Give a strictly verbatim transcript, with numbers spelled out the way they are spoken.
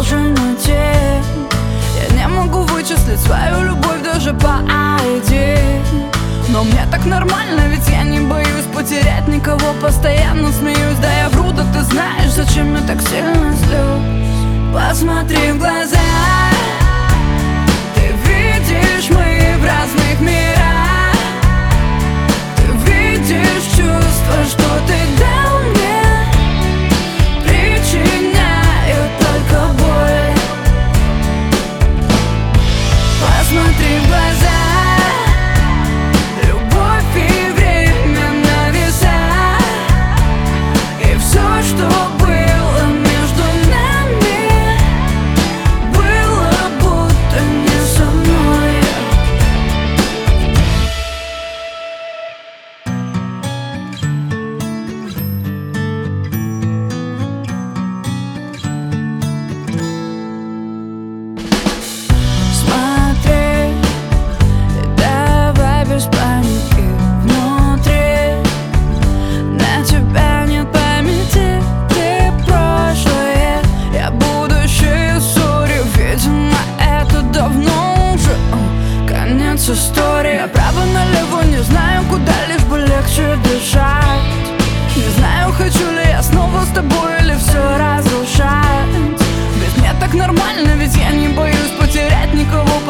должен идти. Я не могу вычислить свою любовь даже по ай ди. Но мне так нормально, ведь я не боюсь потерять никого. Постоянно смеюсь, да я вру, да ты знаешь, зачем я так сильно злюсь. Посмотри в глаза, ты видишь, мы в разных мирах. Ты видишь чувства, что ты дал мне, причиняют только боль. Посмотри в глаза, история. Направо-налево, не знаю куда, лишь бы легче дышать. Не знаю, хочу ли я снова с тобой или все разрушать. Ведь мне так нормально, ведь я не боюсь потерять никого.